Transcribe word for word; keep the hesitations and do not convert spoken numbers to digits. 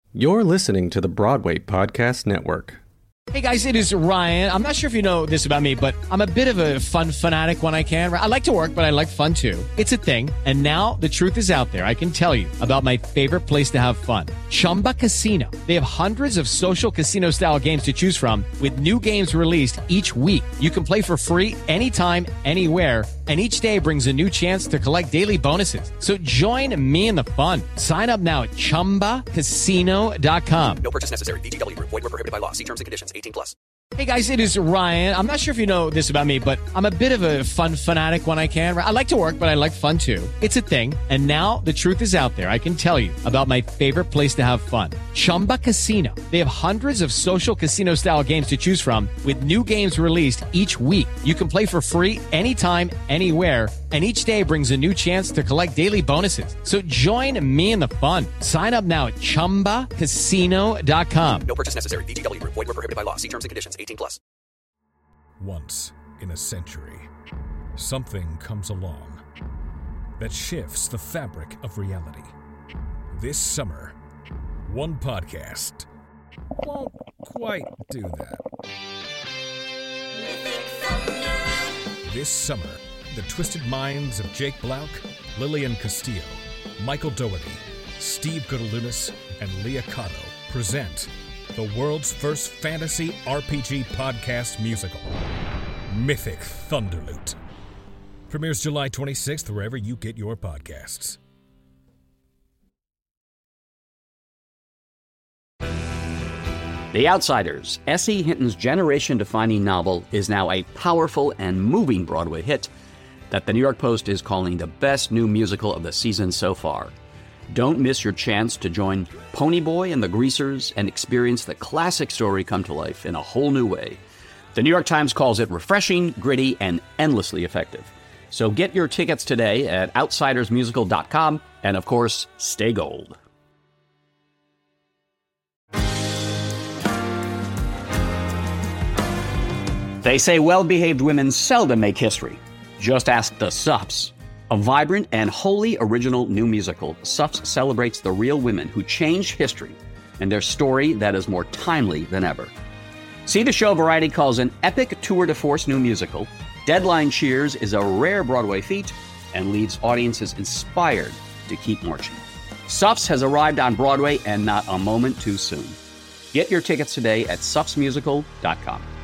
You're listening to the Broadway Podcast Network. Hey guys, it is Ryan. I'm not sure if you know this about me, but I'm a bit of a fun fanatic when I can. I like to work, but I like fun too. It's a thing. And now the truth is out there. I can tell you about my favorite place to have fun. Chumba Casino. They have hundreds of social casino style games to choose from with new games released each week. You can play for free anytime, anywhere. And each day brings a new chance to collect daily bonuses. So join me in the fun. Sign up now at chumba casino dot com. No purchase necessary. V G W. Void were prohibited by law. See terms and conditions. eighteen plus. Hey guys, it is Ryan. I'm not sure if you know this about me, but I'm a bit of a fun fanatic when I can. I like to work, but I like fun too. It's a thing. And now the truth is out there. I can tell you about my favorite place to have fun. Chumba Casino. They have hundreds of social casino style games to choose from with new games released each week. You can play for free anytime, anywhere. And each day brings a new chance to collect daily bonuses. So join me in the fun. Sign up now at chumba casino dot com. No purchase necessary. V G W. Void were prohibited by law. See terms and conditions. eighteen plus. Once in a century, something comes along that shifts the fabric of reality. This summer, one podcast won't quite do that. This summer, the twisted minds of Jake Blouck, Lillian Castillo, Michael Dougherty, Steve Goodolunas, and Leah Cotto present the world's first fantasy R P G podcast musical, Mythic Thunderloot. Premieres July twenty-sixth wherever you get your podcasts. The Outsiders, S E. Hinton's generation-defining novel, is now a powerful and moving Broadway hit that the New York Post is calling the best new musical of the season so far. Don't miss your chance to join Ponyboy and the Greasers and experience the classic story come to life in a whole new way. The New York Times calls it refreshing, gritty, and endlessly effective. So get your tickets today at outsiders musical dot com, and of course, stay gold. They say well-behaved women seldom make history. Just ask the Suffs. A vibrant and wholly original new musical, Suffs celebrates the real women who changed history and their story that is more timely than ever. See the show Variety calls an epic tour de force new musical. Deadline cheers is a rare Broadway feat and leaves audiences inspired to keep marching. Suffs has arrived on Broadway and not a moment too soon. Get your tickets today at suffs musical dot com.